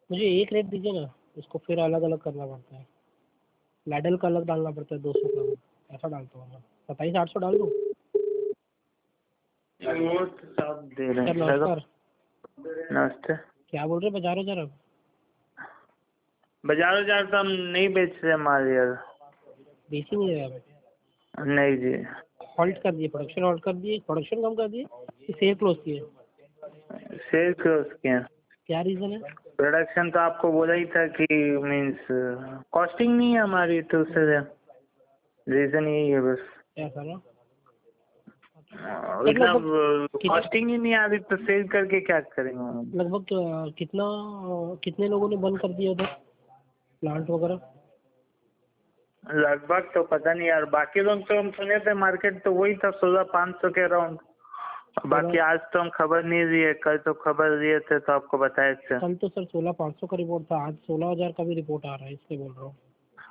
मुझे एक रेट दीजिए ना, इसको फिर अलग अलग करना पड़ता है। लाइडल का अलग डालना पड़ता है 200 ग्राम, ऐसा डालता हूँ मैं। 27,800 डाल दूँ? वो तो सब दे रहे सर हैं। नमस्कार। नमस्ते। क्या बोल रहे हैं, बाजार बाजार? बाजार तो हम नहीं बेच रहे माल यार। बेच ही नहीं रहे आप? नहीं जी। हॉल्ट कर दिए, प्रोडक्शन हॉल्ट कर दिए, प्रोडक्शन कम कर दिए, सेल क्लोज किए? सेल क्लोज किए। क्या रीज़न है? प्रोडक्शन तो आपको बोला ही था कि मीन्स कॉस्टिंग नहीं है हमारी, तो उससे रीजन यही है बस। क्या सर? मतलब कॉस्टिंग ही नहीं आ रही तो सेल करके क्या करेंगे हम? लगभग कितने लोगों ने बंद कर दिया उधर प्लांट वगैरह? लगभग तो पता नहीं यार, बाकी लोग तो हम सुने थे मार्केट तो वही था 16,500 के अराउंड। बाकी आज तो हम खबर नहीं दिए, कल तो खबर दिए थे तो आपको बताए थे। कल तो सर 16,500 का रिपोर्ट था, आज 16,000 का भी रिपोर्ट आ रहा है, इसलिए बोल रहा हूँ।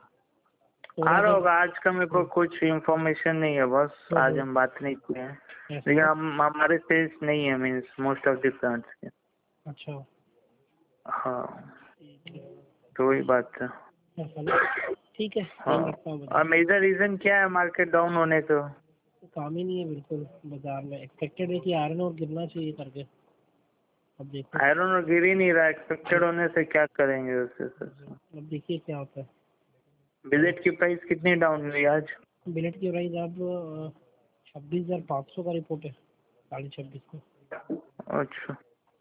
आ रहा होगा, आज का मेरे को कुछ इन्फॉर्मेशन नहीं है बस, आज हम बात नहीं किए हैं। लेकिन हमारे सेल्स नहीं है means most of the plants के। अच्छा। हाँ तो वही बात है। ठीक है। हाँ और मेजर रीजन क्या है मार्केट डाउन होने का? काम ही नहीं है बिल्कुल बाजार में। एक्सपेक्टेड है कि आयरन और गिरना चाहिए करके, अब देखो। आयरन और गिर ही नहीं रहा, एक्सपेक्टेड होने से क्या करेंगे उससे सर? अब देखिए क्या होता है। बिलेट की प्राइस कितनी डाउन हुई आज? बिलेट की प्राइस अब 26,500 का रिपोर्ट है, 26,500 को। अच्छा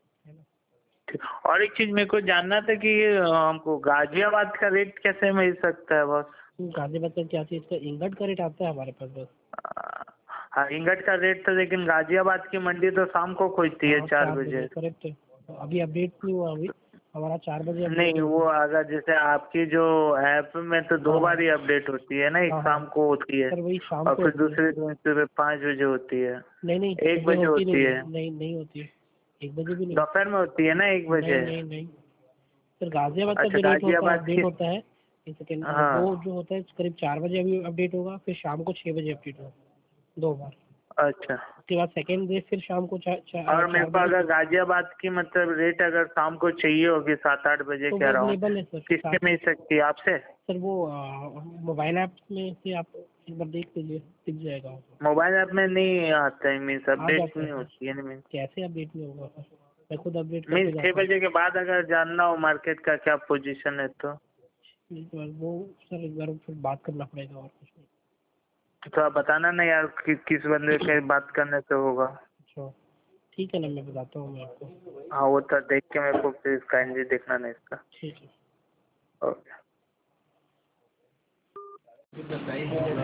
ठीक। और एक चीज मेरे को जानना था कि हमको गाजियाबाद का रेट कैसे मिल सकता है बस? गाजियाबाद का क्या चीज़ का इंगट का रेट आता है हमारे पास बस। हाँ इंगट का रेट था, लेकिन गाजियाबाद की मंडी तो शाम को खुलती है 4 बजे। करेक्ट है। अभी अपडेट नहीं हुआ, अभी हमारा 4 बजे अपडेट नहीं वो अगर जैसे आपकी जो ऐप में तो 2 बार ही अपडेट होती है ना, एक शाम को होती है सर वही शाम और को फिर होती है। दूसरे दिन सुबह 5 बजे होती है। नहीं 1 बजे होती है। नहीं होती है, 1 बजे भी नहीं। दोपहर में होती है ना 1 बजे? नहीं सर, गाजियाबाद का अच्छा जो रेट होता है गाजियाबाद अपडेट की। होता है। एक सेकेंड, हाँ वो जो होता है करीब 4 बजे अभी अपडेट होगा, फिर शाम को 6 बजे अपडेट होगा, 2 बार। अच्छा। उसके बाद सेकेंड डे फिर शाम को और मेरे को अगर गाजियाबाद की मतलब रेट अगर शाम को चाहिए होगी 7-8 बजे तो के वो अराउंड, अवेलेबल है सर। किससे मिल सकती है? आपसे? सर वो मोबाइल ऐप में से आप एक बार देख लीजिए, दिख जाएगा वो। मोबाइल ऐप में नहीं आता है मीन्स अपडेट नहीं होती है मीन्स। कैसे अपडेट नहीं होगा सर? मैं खुद अपडेट करके मीन्स 6 जाता हूँ। बजे के बाद अगर जानना हो मार्केट का क्या पोजीशन है तो? वो सर एक बार फिर बात करना पड़ेगा, और कुछ नहीं। तो आप बताना ना यार किस बंदे के बात करने से होगा। अच्छा ठीक है ना, मैं बताता हूँ मैं आपको। हाँ वो तो देख के मेरे को प्लीज काइंडली देखना ना इसका। ठीक है। ओके।